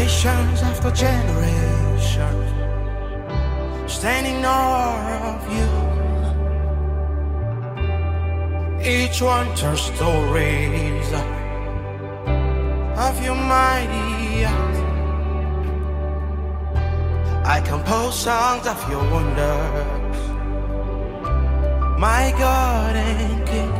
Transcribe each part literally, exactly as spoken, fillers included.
Generations after generations, standing in awe of you. Each one tells stories of your mighty act. I compose songs of your wonders, my God and King.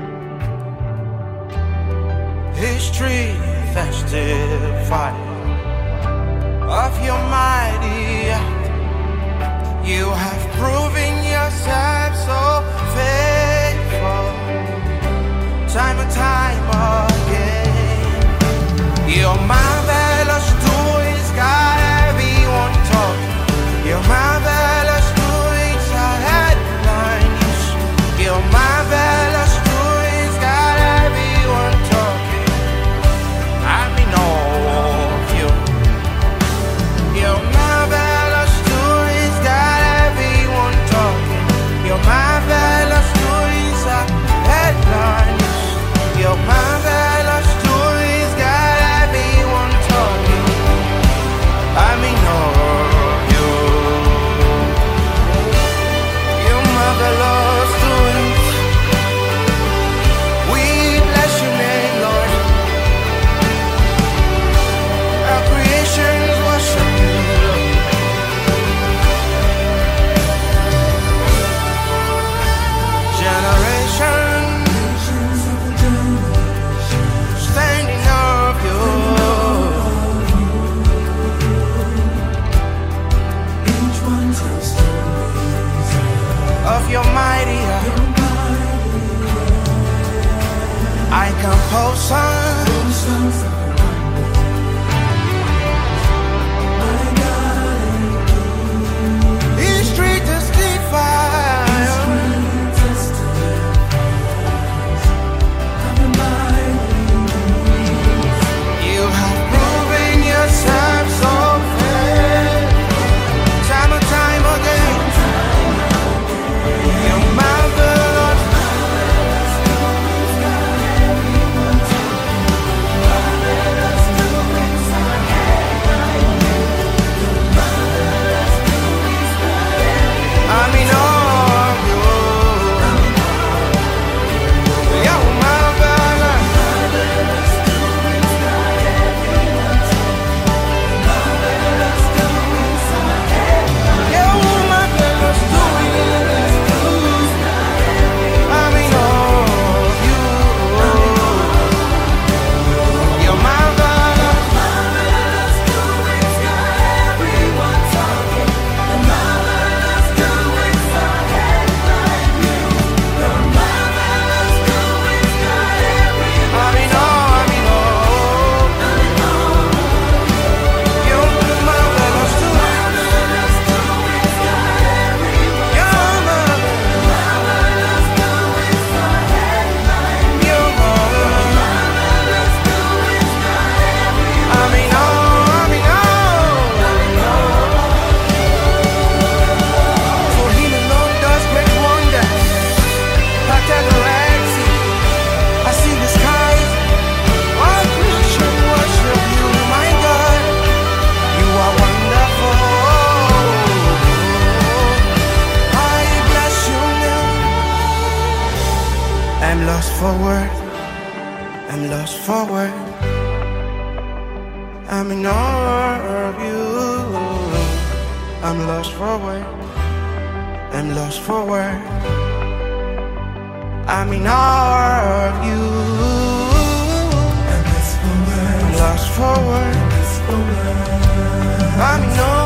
History testify of your mighty act. You have proven yourself so faithful, time and time again. Your marvelous doings got everyone talking. Your marvelous doings are headlines. Your marvelous doings got everyone talking. I mean all of you. Your marvelous doings got everyone talking. Your marvelous doings are headlines. Your marvelous doings got everyone talking. I mean all of you. Your marvelous doings. We bless your name, Lord. Our creations worship you. Generations standing of you. Each one tells stories Of your mighty act. I compose songs of songs of my God and history testifies King testifies of the mighty. you have proven yourself so fair, time and time again. Your marvelous, I mean all of you. Your marvelous, your marvelous doings. I mean all of you. Your marvelous, I mean all, I mean all. Your marvelous doings. Your marvelous, your marvelous. I mean all, I mean all. For He alone does great wonders. Parted the Red Sea. I see the skies. All creation worship you, my God. You are wonderful. I bless your name. I'm lost for words. I'm lost for words. I'm in awe of you. I'm lost for words. I'm lost for words. I'm in awe of you. And that's for I'm words, lost for words. that's for words. I'm in awe